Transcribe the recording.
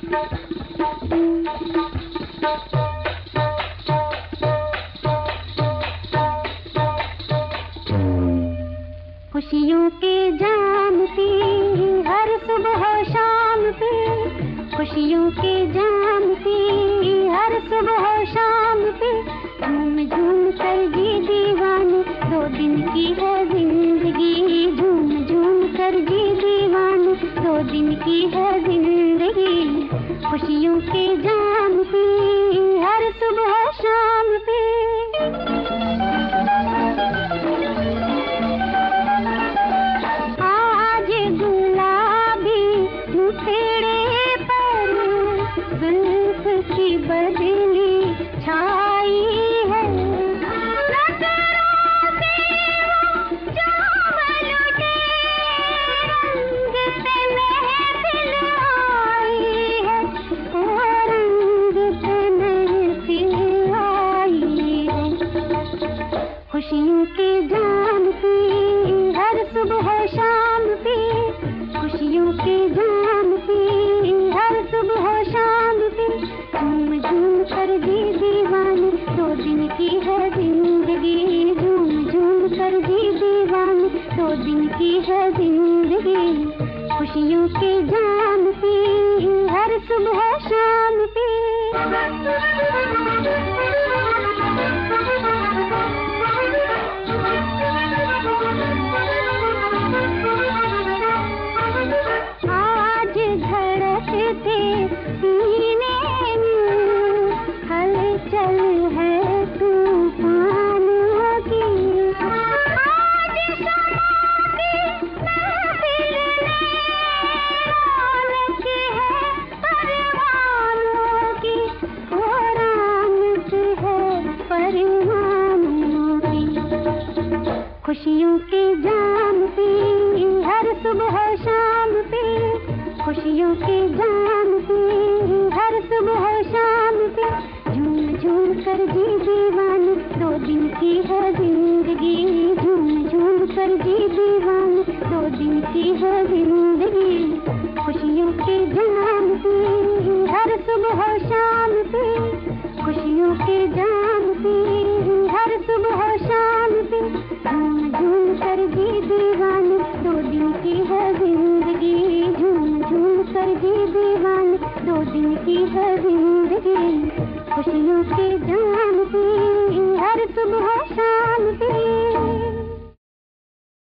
खुशियों के जाम पे हर सुबह शाम पे, खुशियों के जाम पे हर सुबह शाम पे, झूम झूम कर जी दीवाने, 2 दिन की है जिंदगी, झूम झूम कर जी दीवाने, 2 दिन की है जिंदगी। खुशियों के जाम पे हर सुबह शाम पे। की बदली छाई है, नजरों से जाम लुटे, रंग से महफिल आई है, ओ रंग से महफिल आई है। खुशियों के जाम पे हर सुबह शाम पे, खुशियों के जाम पे हर सुबह शाम पे, झूम झूम कर जी दीवाने, 2 दिन की है जिंदगी, झूम झूम कर जी दीवाने, 2 दिन की है जिंदगी। खुशियों के जाम पे हर सुबह शाम पे। आज धड़कते सीने में हलचल है तूफानों की, आज शमा की महफिल में रौनक है परवानों की, वो रौनक है परवानों की। खुशियों के जाम पे हर सुबह शाम पे, खुशियों के जाम पे हर सुबह शाम पे, झूम झूम कर जी दीवाने, 2 दिन की है जिंदगी, झूम झूम कर जी दीवाने, 2 दिन की है जिंदगी। खुशियों के जाम पे हर सुबह शाम पे, खुशियों के जाम पे हर सुबह शाम पे, झूम झूम कर जी दीवाने, 2 दिन की है जिंदगी, झूम झूम कर जी दीवाने, 2 दिन की है जिंदगी। खुशियों